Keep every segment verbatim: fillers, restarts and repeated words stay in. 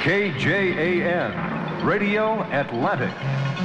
K J A N, Radio Atlantic.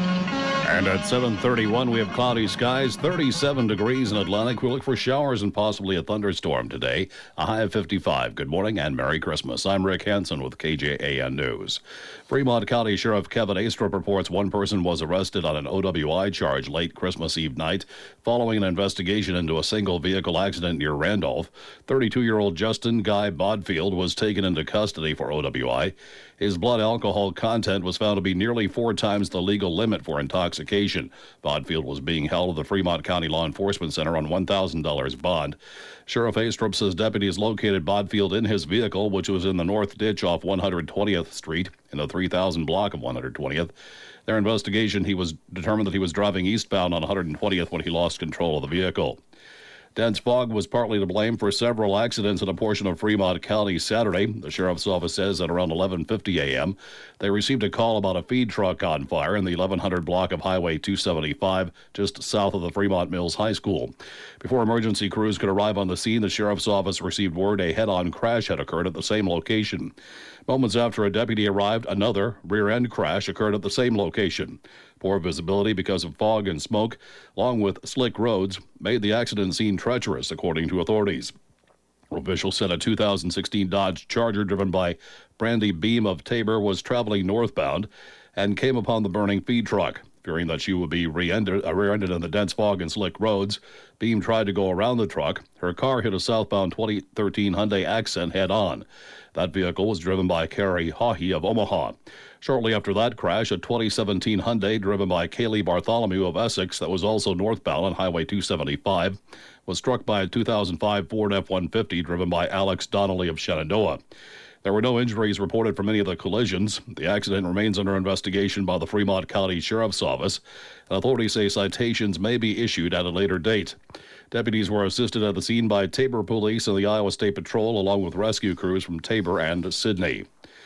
And at seven thirty-one, we have cloudy skies, thirty-seven degrees in Atlantic. We look for showers and possibly a thunderstorm today, a high of fifty-five. Good morning and Merry Christmas. I'm Rick Hansen with K J A N News. Fremont County Sheriff Kevin Astrup reports one person was arrested on an O W I charge late Christmas Eve night following an investigation into a single vehicle accident near Randolph. thirty-two-year-old Justin Guy Bodfield was taken into custody for O W I. His blood alcohol content was found to be nearly four times the legal limit for intoxication. Bodfield was being held at the Fremont County Law Enforcement Center on one thousand dollars bond. Sheriff Astrup says deputies located Bodfield in his vehicle, which was in the north ditch off one hundred twentieth Street in the three thousand block of one hundred twentieth. Their investigation, he was determined that he was driving eastbound on one hundred twentieth when he lost control of the vehicle. Dense fog was partly to blame for several accidents in a portion of Fremont County Saturday. The sheriff's office says at around eleven fifty a.m. they received a call about a feed truck on fire in the eleven hundred block of Highway two seventy-five, just south of the Fremont Mills High School. Before emergency crews could arrive on the scene, the sheriff's office received word a head-on crash had occurred at the same location. Moments after a deputy arrived, another rear-end crash occurred at the same location. Poor visibility because of fog and smoke, along with slick roads, made the accident scene treacherous, according to authorities. Officials said a two thousand sixteen Dodge Charger driven by Brandy Beam of Tabor was traveling northbound and came upon the burning feed truck. Fearing that she would be rear-ended, uh, rear-ended in the dense fog and slick roads, Beam tried to go around the truck. Her car hit a southbound twenty thirteen Hyundai Accent head-on. That vehicle was driven by Carrie Hawhey of Omaha. Shortly after that crash, a twenty seventeen Hyundai driven by Kaylee Bartholomew of Essex that was also northbound on Highway two seventy-five was struck by a two thousand five Ford F one fifty driven by Alex Donnelly of Shenandoah. There were no injuries reported from any of the collisions. The accident remains under investigation by the Fremont County Sheriff's Office. Authorities say citations may be issued at a later date. Deputies were assisted at the scene by Tabor Police and the Iowa State Patrol, along with rescue crews from Tabor and Sidney.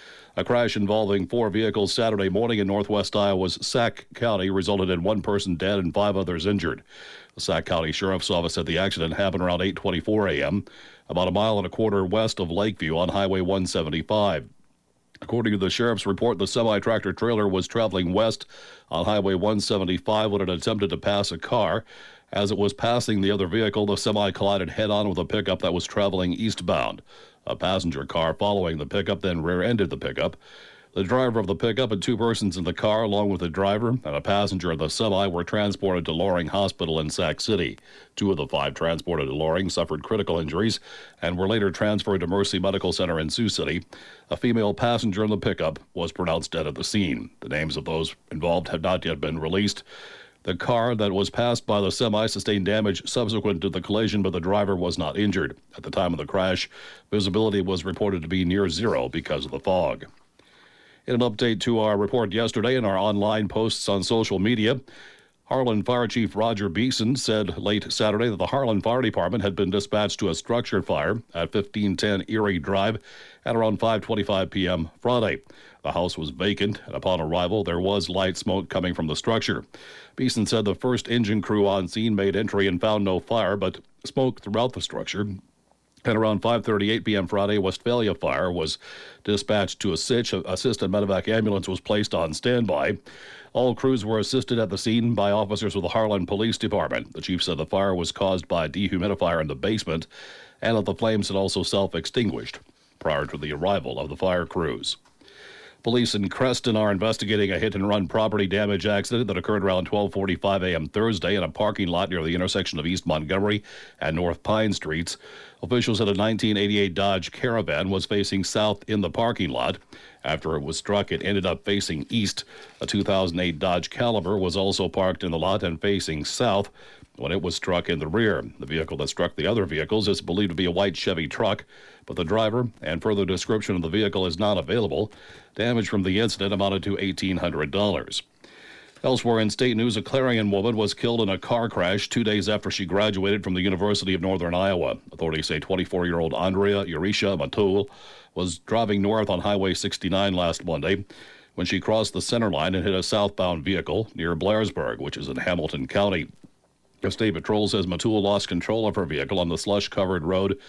A crash involving four vehicles Saturday morning in northwest Iowa's Sac County resulted in one person dead and five others injured. The Sac County Sheriff's Office said the accident happened around eight twenty-four a.m., about a mile and a quarter west of Lakeview on Highway one seventy-five. According to the sheriff's report, the semi-tractor trailer was traveling west on Highway one seventy-five when it attempted to pass a car. As it was passing the other vehicle, the semi collided head-on with a pickup that was traveling eastbound. A passenger car following the pickup then rear-ended the pickup. The driver of the pickup and two persons in the car, along with the driver and a passenger of the semi, were transported to Loring Hospital in Sac City. Two of the five transported to Loring suffered critical injuries and were later transferred to Mercy Medical Center in Sioux City. A female passenger in the pickup was pronounced dead at the scene. The names of those involved have not yet been released. The car that was passed by the semi sustained damage subsequent to the collision, but the driver was not injured. At the time of the crash, visibility was reported to be near zero because of the fog. In an update to our report yesterday and our online posts on social media, Harlan Fire Chief Roger Beeson said late Saturday that the Harlan Fire Department had been dispatched to a structure fire at fifteen ten Erie Drive at around five twenty-five p.m. Friday. The house was vacant, and upon arrival, there was light smoke coming from the structure. Beeson said the first engine crew on scene made entry and found no fire, but smoke throughout the structure. At around five thirty-eight p.m. Friday, Westphalia Fire was dispatched to a Sitch. A assisted medevac ambulance was placed on standby. All crews were assisted at the scene by officers of the Harlan Police Department. The chief said the fire was caused by a dehumidifier in the basement and that the flames had also self-extinguished prior to the arrival of the fire crews. Police in Creston are investigating a hit-and-run property damage accident that occurred around twelve forty-five a.m. Thursday in a parking lot near the intersection of East Montgomery and North Pine Streets. Officials said a nineteen eighty-eight Dodge Caravan was facing south in the parking lot. After it was struck, it ended up facing east. A two thousand eight Dodge Caliber was also parked in the lot and facing south when it was struck in the rear. The vehicle that struck the other vehicles is believed to be a white Chevy truck, but the driver and further description of the vehicle is not available. Damage from the incident amounted to eighteen hundred dollars. Elsewhere in state news, a Clarion woman was killed in a car crash two days after she graduated from the University of Northern Iowa. Authorities say twenty-four-year-old Andrea Eurisha Matul was driving north on Highway sixty-nine last Monday when she crossed the center line and hit a southbound vehicle near Blairsburg, which is in Hamilton County. The State Patrol says Matul lost control of her vehicle on the slush-covered road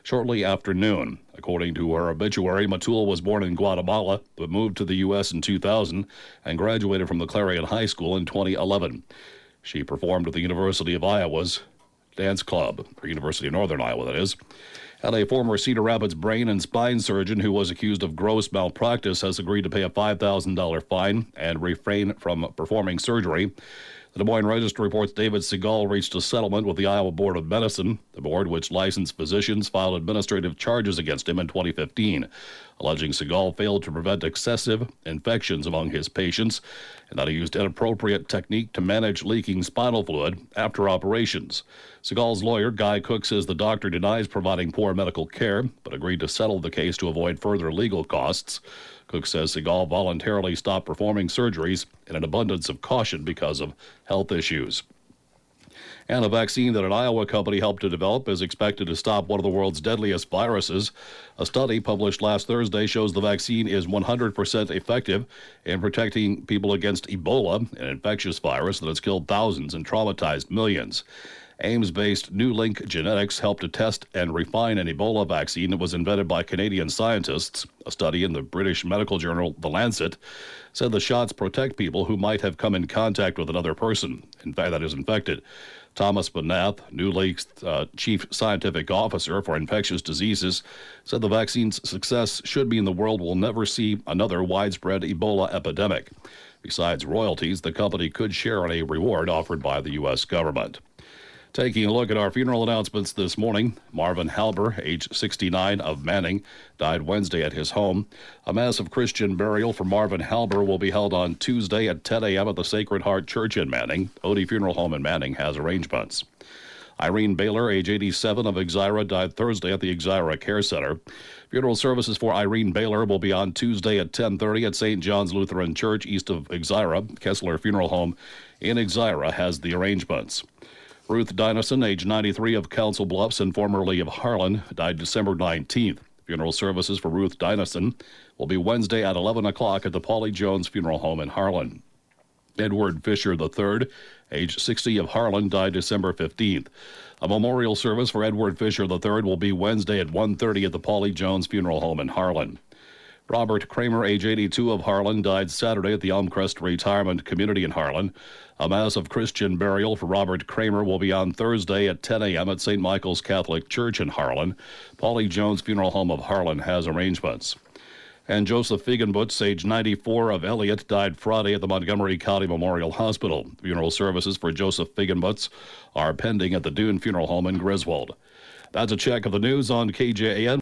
shortly after noon. According to her obituary, Matul was born in Guatemala but moved to the U S in two thousand and graduated from the Clarion High School in twenty eleven. She performed at the University of Iowa's Dance Club, or University of Northern Iowa, that is. And a former Cedar Rapids brain and spine surgeon who was accused of gross malpractice has agreed to pay a five thousand dollars fine and refrain from performing surgery. The Des Moines Register reports David Segal reached a settlement with the Iowa Board of Medicine. The board, which licensed physicians, filed administrative charges against him in twenty fifteen, alleging Segal failed to prevent excessive infections among his patients and that he used inappropriate technique to manage leaking spinal fluid after operations. Segal's lawyer, Guy Cook, says the doctor denies providing poor medical care, but agreed to settle the case to avoid further legal costs. Cook says Segal voluntarily stopped performing surgeries in an abundance of caution because of health issues. And a vaccine that an Iowa company helped to develop is expected to stop one of the world's deadliest viruses. A study published last Thursday shows the vaccine is one hundred percent effective in protecting people against Ebola, an infectious virus that has killed thousands and traumatized millions. Ames-based NewLink Genetics helped to test and refine an Ebola vaccine that was invented by Canadian scientists. A study in the British medical journal The Lancet said the shots protect people who might have come in contact with another person, in fact, that is infected. Thomas Benath, NewLink's uh, chief scientific officer for infectious diseases, said the vaccine's success should mean the world will never see another widespread Ebola epidemic. Besides royalties, the company could share in a reward offered by the U S government. Taking a look at our funeral announcements this morning, Marvin Halber, age sixty-nine, of Manning, died Wednesday at his home. A mass of Christian burial for Marvin Halber will be held on Tuesday at ten a.m. at the Sacred Heart Church in Manning. Odie Funeral Home in Manning has arrangements. Irene Baylor, age eighty-seven, of Exira, died Thursday at the Exira Care Center. Funeral services for Irene Baylor will be on Tuesday at ten thirty at Saint John's Lutheran Church east of Exira. Kessler Funeral Home in Exira has the arrangements. Ruth Dynison, age ninety-three, of Council Bluffs and formerly of Harlan, died December nineteenth. Funeral services for Ruth Dynison will be Wednesday at eleven o'clock at the Paulie Jones Funeral Home in Harlan. Edward Fisher the third, age sixty, of Harlan, died December fifteenth. A memorial service for Edward Fisher the third will be Wednesday at one thirty at the Paulie Jones Funeral Home in Harlan. Robert Kramer, age eighty-two, of Harlan, died Saturday at the Elmcrest Retirement Community in Harlan. A mass of Christian burial for Robert Kramer will be on Thursday at ten a.m. at Saint Michael's Catholic Church in Harlan. Paulie Jones Funeral Home of Harlan has arrangements. And Joseph Feigenbutz, age ninety-four, of Elliott, died Friday at the Montgomery County Memorial Hospital. Funeral services for Joseph Feigenbutz are pending at the Dune Funeral Home in Griswold. That's a check of the news on K J A N.